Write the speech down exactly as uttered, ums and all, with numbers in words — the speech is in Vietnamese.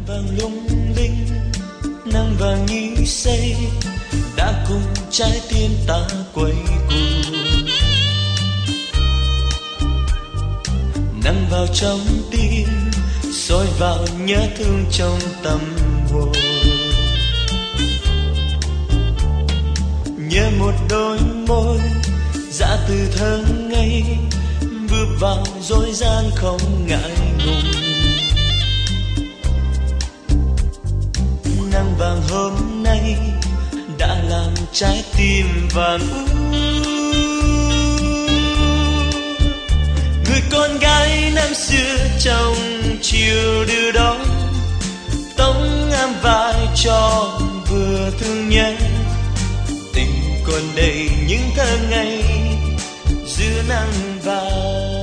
vàng lung linh, nắng vàng như xây đã cùng trái tim ta quay cuồng. Nắng vào trong tim, soi vào nhớ thương trong tâm hồn. Nhớ một đôi môi dã từ thơ ngây, bước vào dối gian không ngại ngùng. Nắng vàng hôm nay đã làm trái tim vàng u. Người con gái năm xưa trong chiều đưa đón, tống ám vai cho vừa thương nhớ. Tình còn đầy những thơ ngây giữa nắng vàng.